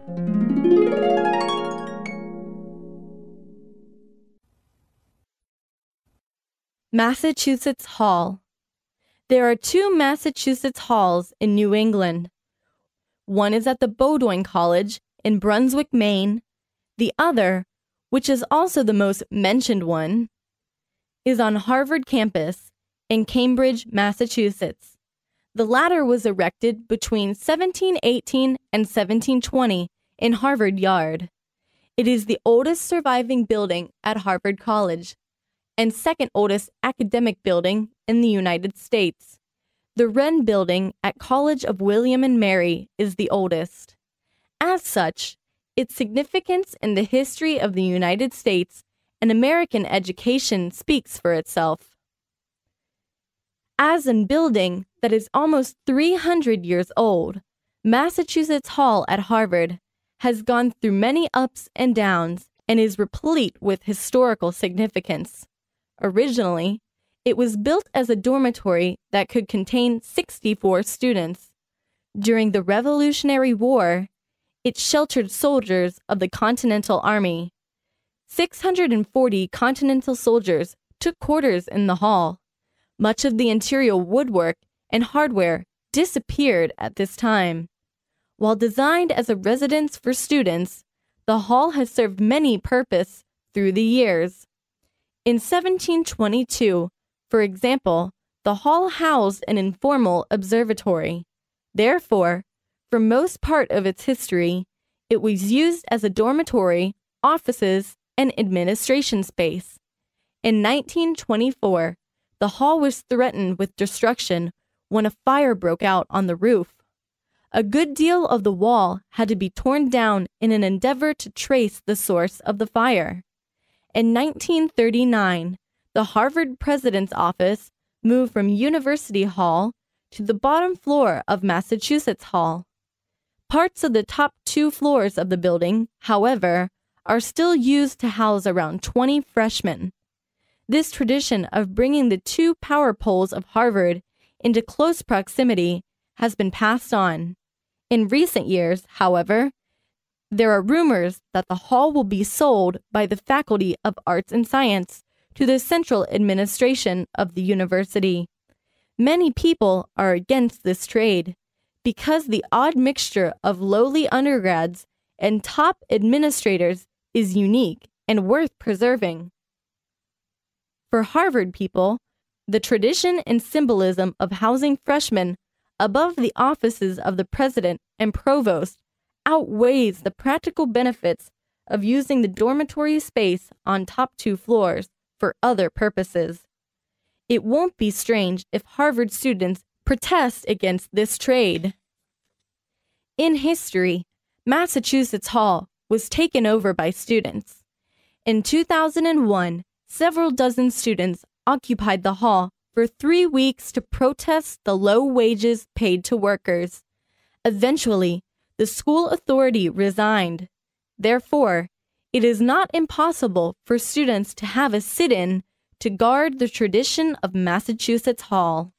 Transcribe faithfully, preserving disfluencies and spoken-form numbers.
Massachusetts Hall. There are two Massachusetts halls in New England. One is at the Bowdoin College in Brunswick, Maine. The other, which is also the most mentioned one, is on Harvard campus in Cambridge, Massachusetts. The latter was erected between seventeen eighteen and seventeen twenty in Harvard Yard. It is the oldest surviving building at Harvard College and second oldest academic building in the United States. The Wren Building at College of William and Mary is the oldest. As such, its significance in the history of the United States and American education speaks for itself. As a building that is almost three hundred years old, Massachusetts Hall at Harvard has gone through many ups and downs and is replete with historical significance. Originally, it was built as a dormitory that could contain sixty-four students. During the Revolutionary War, it sheltered soldiers of the Continental Army. six hundred forty Continental soldiers took quarters in the hall. Much of the interior woodwork and hardware disappeared at this time. While designed as a residence for students, the hall has served many purposes through the years. In seventeen twenty-two, for example, the hall housed an informal observatory. Therefore, for most part of its history, it was used as a dormitory, offices, and administration space. In nineteen twenty-four, the hall was threatened with destruction when a fire broke out on the roof. A good deal of the wall had to be torn down in an endeavor to trace the source of the fire. In nineteen thirty-nine, the Harvard President's Office moved from University Hall to the bottom floor of Massachusetts Hall. Parts of the top two floors of the building, however, are still used to house around twenty freshmen. This tradition of bringing the two power poles of Harvard into close proximity has been passed on. In recent years, however, there are rumors that the hall will be sold by the Faculty of Arts and Science to the central administration of the university. Many people are against this trade because the odd mixture of lowly undergrads and top administrators is unique and worth preserving. For Harvard people, the tradition and symbolism of housing freshmen above the offices of the president and provost outweighs the practical benefits of using the dormitory space on top two floors for other purposes. It won't be strange if Harvard students protest against this trade. In history, Massachusetts Hall was taken over by students. In two thousand one, several dozen students occupied the hall for three weeks to protest the low wages paid to workers. Eventually, the school authority resigned. Therefore, it is not impossible for students to have a sit-in to guard the tradition of Massachusetts Hall.